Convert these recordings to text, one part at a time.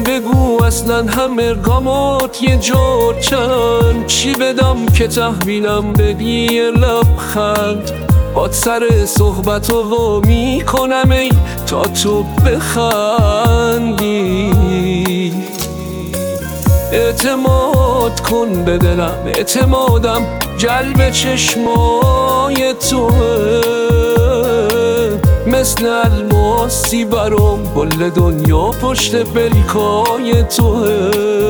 بگو اصلا همه گامات یه جور چند، چی بدم که تحویلم بدی یه لبخند. باد سر صحبت و میکنم ای تا تو بخندی. اعتماد کن به دلم، اعتمادم جلب چشمای توه. مثل الماسی برام کل دنیا پشت پلکای توه،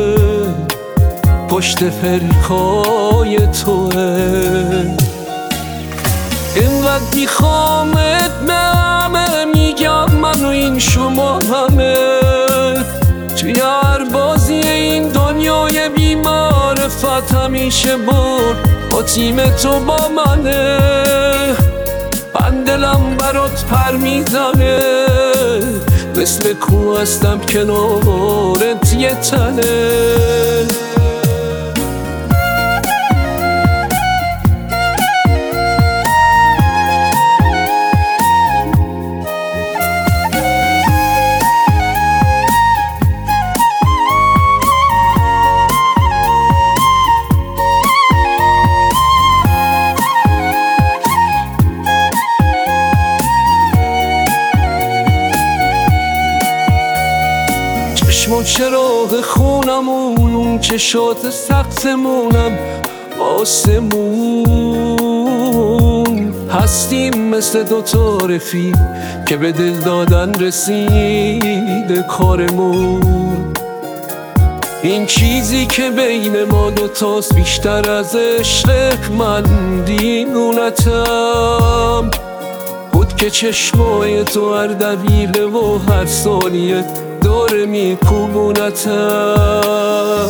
پشت پلکای توه. اینقدر میخوامت به همه میگم من و این شما همه. توی هر بازی این دنیای بی‌معرفت همیشه برد با تیم تو با منه. من دلم برات پر میزنه، مثل کوه هستم کنارت یه تنه. چشم و چراغ خونمون، اون چشات سختمونم آسمون. هستیم مثل دوتا رفیق که به دل دادن رسیده کارمون. این چیزی که بین ما دوتاست بیشتر از عشق من دیوونتم بود که چشمای تو هر دقیقه و هر ثانیه داره میکوبونتم.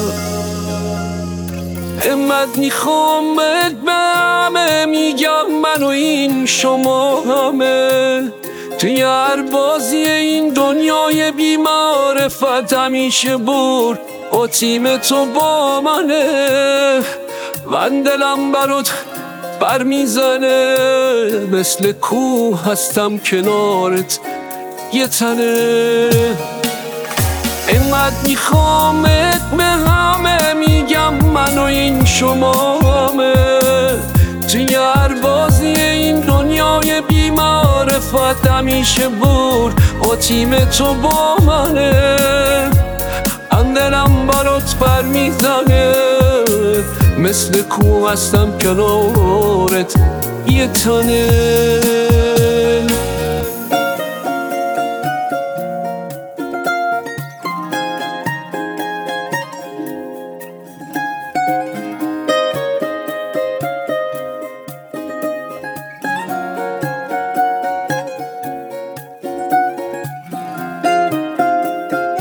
امت میخوامت به همه میگم من و این شما همه. توی هر بازی این دنیای بی‌معرفت همیشه برد با تیم تو با منه. من دلم برات بر میزنه، مثل کوه هستم کنارت یه تنه. اینقدر میخوامت به همه میگم من و این شما همه. توی هر بازی این دنیای بی‌معرفت همیشه برد با تیم تو با منه. من دلم برات پر میزنه، مثل کوه هستم کنارت یه تنه.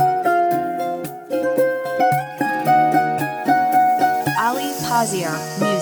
Ali Pazier.